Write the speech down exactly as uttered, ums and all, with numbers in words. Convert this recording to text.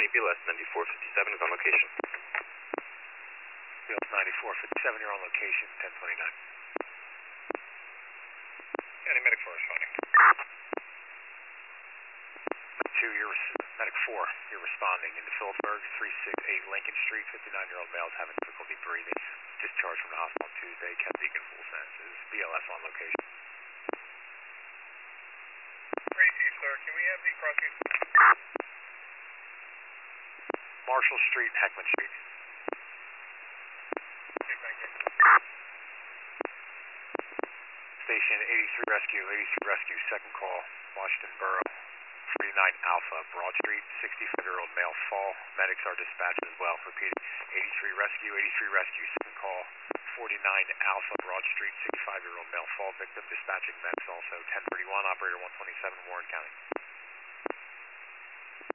B L S ninety-four fifty-seven is on location. B L S ninety-four fifty-seven, you're on location, ten twenty-nine. Any medic four responding. Two, you're medic four, you're responding into Phillipsburg, three six eight Lincoln Street, fifty-nine-year-old male is having difficulty breathing. Discharged from the hospital on Tuesday, kept Beacon full senses. B L S on location. Crazy, sir. Can we have the crossing? Marshall Street, Heckman Street. Okay, thank you. Station eighty-three Rescue, eighty-three Rescue, second call, Washington Borough, forty-nine Alpha, Broad Street, sixty-five-year-old male fall. Medics are dispatched as well. Repeating, eighty-three Rescue, eighty-three Rescue, second call, forty-nine Alpha, Broad Street, sixty-five-year-old male fall victim. Dispatching medics also, ten thirty-one, operator one twenty-seven, Warren County.